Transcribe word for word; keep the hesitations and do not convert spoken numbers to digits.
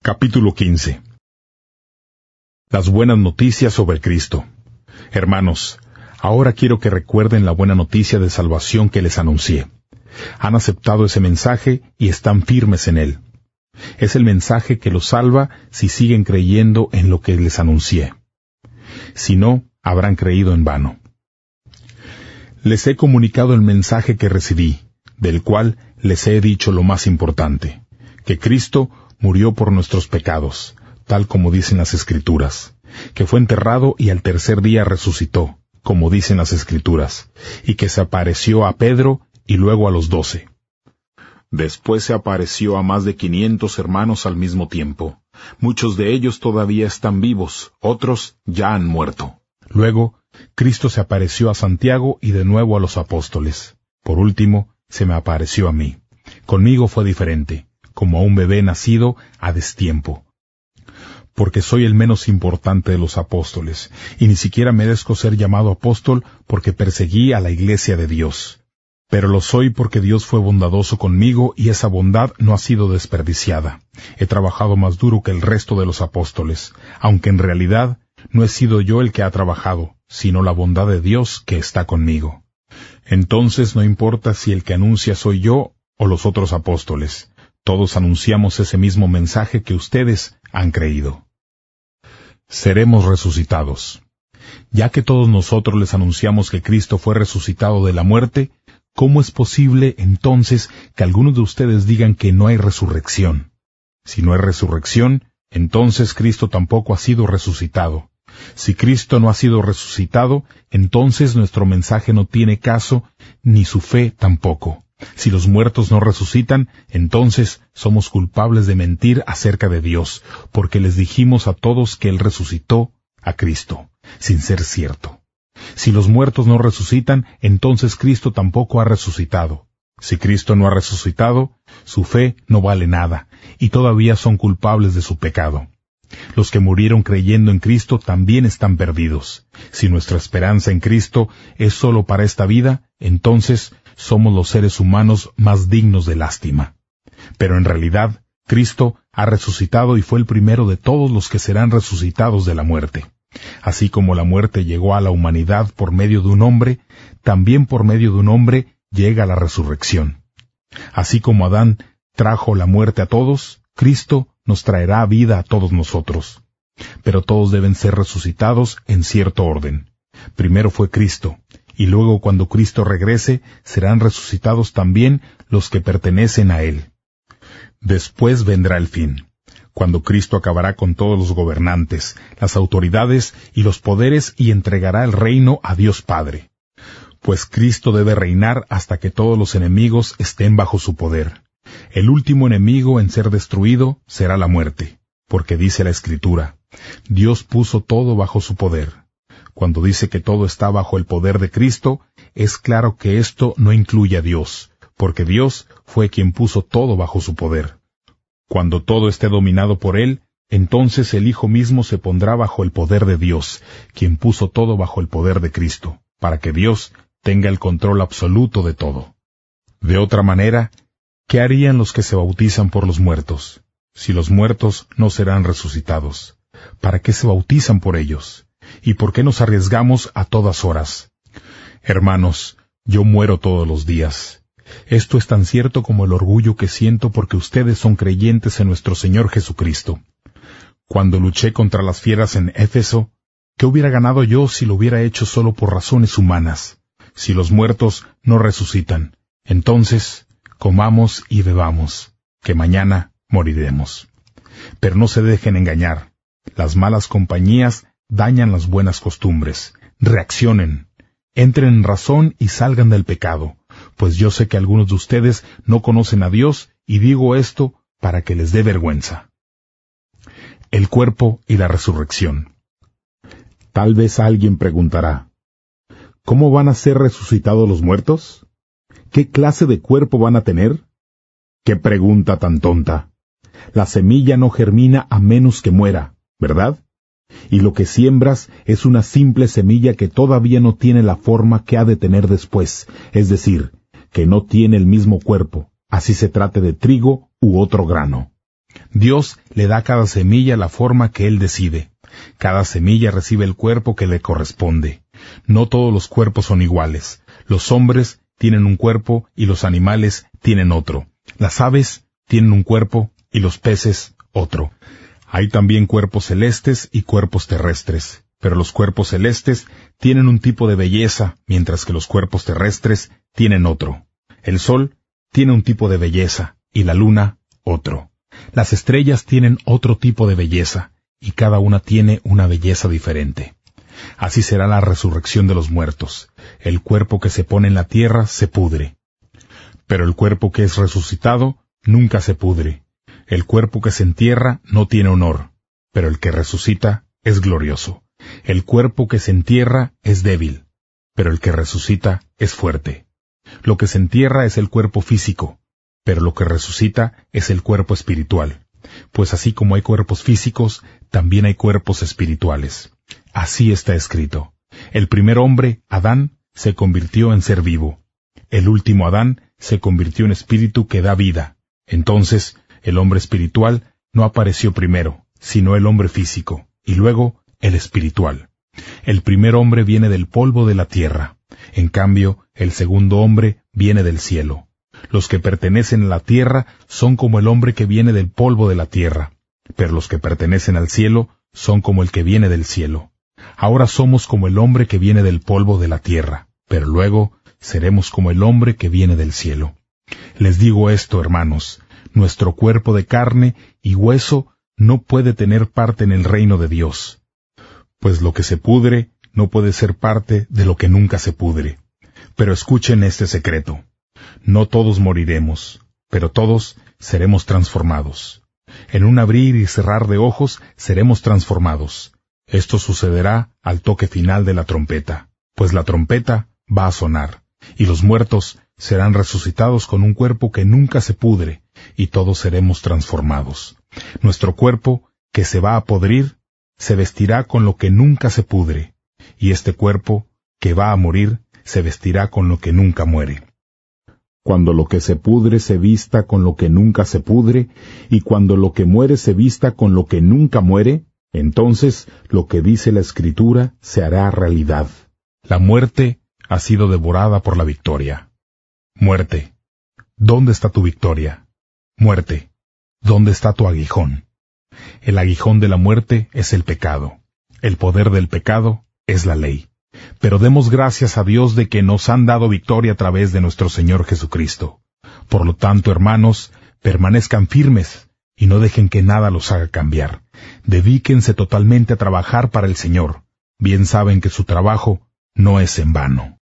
Capítulo quince. Las buenas noticias sobre Cristo. Hermanos, ahora quiero que recuerden la buena noticia de salvación que les anuncié. Han aceptado ese mensaje y están firmes en él. Es el mensaje que los salva si siguen creyendo en lo que les anuncié. Si no, habrán creído en vano. Les he comunicado el mensaje que recibí, del cual les he dicho lo más importante, que Cristo murió por nuestros pecados, tal como dicen las Escrituras, que fue enterrado y al tercer día resucitó, como dicen las Escrituras, y que se apareció a Pedro y luego a los doce. Después se apareció a más de quinientos hermanos al mismo tiempo. Muchos de ellos todavía están vivos, otros ya han muerto. Luego, Cristo se apareció a Santiago y de nuevo a los apóstoles. Por último, se me apareció a mí. Conmigo fue diferente, como a un bebé nacido a destiempo. Porque soy el menos importante de los apóstoles, y ni siquiera merezco ser llamado apóstol porque perseguí a la iglesia de Dios. Pero lo soy porque Dios fue bondadoso conmigo y esa bondad no ha sido desperdiciada. He trabajado más duro que el resto de los apóstoles, aunque en realidad no he sido yo el que ha trabajado, sino la bondad de Dios que está conmigo. Entonces no importa si el que anuncia soy yo o los otros apóstoles. Todos anunciamos ese mismo mensaje que ustedes han creído. Seremos resucitados. Ya que todos nosotros les anunciamos que Cristo fue resucitado de la muerte, ¿cómo es posible entonces que algunos de ustedes digan que no hay resurrección? Si no hay resurrección, entonces Cristo tampoco ha sido resucitado. Si Cristo no ha sido resucitado, entonces nuestro mensaje no tiene caso, ni su fe tampoco. Si los muertos no resucitan, entonces somos culpables de mentir acerca de Dios, porque les dijimos a todos que Él resucitó a Cristo, sin ser cierto. Si los muertos no resucitan, entonces Cristo tampoco ha resucitado. Si Cristo no ha resucitado, su fe no vale nada, y todavía son culpables de su pecado. Los que murieron creyendo en Cristo también están perdidos. Si nuestra esperanza en Cristo es solo para esta vida, entonces somos los seres humanos más dignos de lástima. Pero en realidad, Cristo ha resucitado y fue el primero de todos los que serán resucitados de la muerte. Así como la muerte llegó a la humanidad por medio de un hombre, también por medio de un hombre llega la resurrección. Así como Adán trajo la muerte a todos, Cristo nos traerá vida a todos nosotros. Pero todos deben ser resucitados en cierto orden. Primero fue Cristo, y luego cuando Cristo regrese, serán resucitados también los que pertenecen a Él. Después vendrá el fin, cuando Cristo acabará con todos los gobernantes, las autoridades y los poderes y entregará el reino a Dios Padre. Pues Cristo debe reinar hasta que todos los enemigos estén bajo su poder. El último enemigo en ser destruido será la muerte, porque dice la Escritura, Dios puso todo bajo su poder. Cuando dice que todo está bajo el poder de Cristo, es claro que esto no incluye a Dios, porque Dios fue quien puso todo bajo su poder. Cuando todo esté dominado por Él, entonces el Hijo mismo se pondrá bajo el poder de Dios, quien puso todo bajo el poder de Cristo, para que Dios tenga el control absoluto de todo. De otra manera, ¿qué harían los que se bautizan por los muertos? Si los muertos no serán resucitados, ¿para qué se bautizan por ellos? ¿Y por qué nos arriesgamos a todas horas? Hermanos, yo muero todos los días. Esto es tan cierto como el orgullo que siento porque ustedes son creyentes en nuestro Señor Jesucristo. Cuando luché contra las fieras en Éfeso, ¿qué hubiera ganado yo si lo hubiera hecho solo por razones humanas? Si los muertos no resucitan, entonces comamos y bebamos, que mañana moriremos. Pero no se dejen engañar. Las malas compañías dañan las buenas costumbres. Reaccionen, entren en razón y salgan del pecado, pues yo sé que algunos de ustedes no conocen a Dios y digo esto para que les dé vergüenza. El cuerpo y la resurrección. Tal vez alguien preguntará, ¿cómo van a ser resucitados los muertos? ¿Qué clase de cuerpo van a tener? ¡Qué pregunta tan tonta! La semilla no germina a menos que muera, ¿verdad? Y lo que siembras es una simple semilla que todavía no tiene la forma que ha de tener después, es decir, que no tiene el mismo cuerpo, así se trate de trigo u otro grano. Dios le da a cada semilla la forma que Él decide. Cada semilla recibe el cuerpo que le corresponde. No todos los cuerpos son iguales. Los hombres tienen un cuerpo y los animales tienen otro. Las aves tienen un cuerpo y los peces otro. Hay también cuerpos celestes y cuerpos terrestres, pero los cuerpos celestes tienen un tipo de belleza, mientras que los cuerpos terrestres tienen otro. El sol tiene un tipo de belleza y la luna otro. Las estrellas tienen otro tipo de belleza, y cada una tiene una belleza diferente. Así será la resurrección de los muertos. El cuerpo que se pone en la tierra se pudre. Pero el cuerpo que es resucitado nunca se pudre. El cuerpo que se entierra no tiene honor, pero el que resucita es glorioso. El cuerpo que se entierra es débil, pero el que resucita es fuerte. Lo que se entierra es el cuerpo físico, pero lo que resucita es el cuerpo espiritual. Pues así como hay cuerpos físicos, también hay cuerpos espirituales. Así está escrito. El primer hombre, Adán, se convirtió en ser vivo. El último Adán se convirtió en espíritu que da vida. Entonces, el hombre espiritual no apareció primero, sino el hombre físico, y luego el espiritual. El primer hombre viene del polvo de la tierra. En cambio, el segundo hombre viene del cielo. Los que pertenecen a la tierra son como el hombre que viene del polvo de la tierra, pero los que pertenecen al cielo son como el que viene del cielo. Ahora somos como el hombre que viene del polvo de la tierra, pero luego seremos como el hombre que viene del cielo. Les digo esto, hermanos, nuestro cuerpo de carne y hueso no puede tener parte en el reino de Dios, pues lo que se pudre no puede ser parte de lo que nunca se pudre. Pero escuchen este secreto. No todos moriremos, pero todos seremos transformados. En un abrir y cerrar de ojos seremos transformados. Esto sucederá al toque final de la trompeta, pues la trompeta va a sonar, y los muertos serán resucitados con un cuerpo que nunca se pudre, y todos seremos transformados. Nuestro cuerpo, que se va a podrir, se vestirá con lo que nunca se pudre, y este cuerpo, que va a morir, se vestirá con lo que nunca muere. Cuando lo que se pudre se vista con lo que nunca se pudre, y cuando lo que muere se vista con lo que nunca muere, entonces lo que dice la Escritura se hará realidad. La muerte ha sido devorada por la victoria. Muerte, ¿dónde está tu victoria? Muerte, ¿dónde está tu aguijón? El aguijón de la muerte es el pecado. El poder del pecado es la ley. Pero demos gracias a Dios de que nos han dado victoria a través de nuestro Señor Jesucristo. Por lo tanto, hermanos, permanezcan firmes y no dejen que nada los haga cambiar. Dedíquense totalmente a trabajar para el Señor. Bien saben que su trabajo no es en vano.